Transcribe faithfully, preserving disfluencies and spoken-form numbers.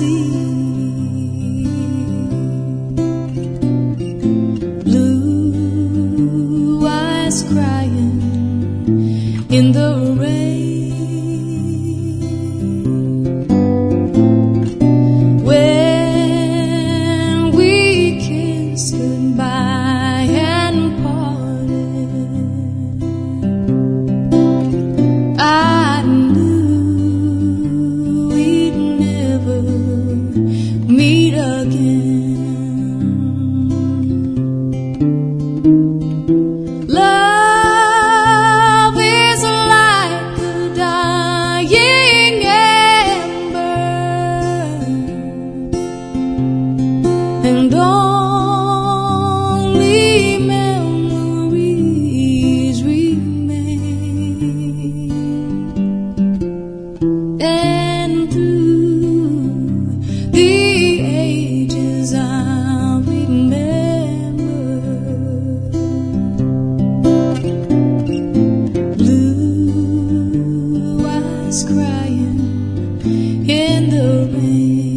see. Blue eyes crying in the rain. When we kissed goodbye and parted, I knew we'd never meet again. Love is like a dying ember, and only memories remain. And through the ages I'll remember. Blue eyes crying in the rain.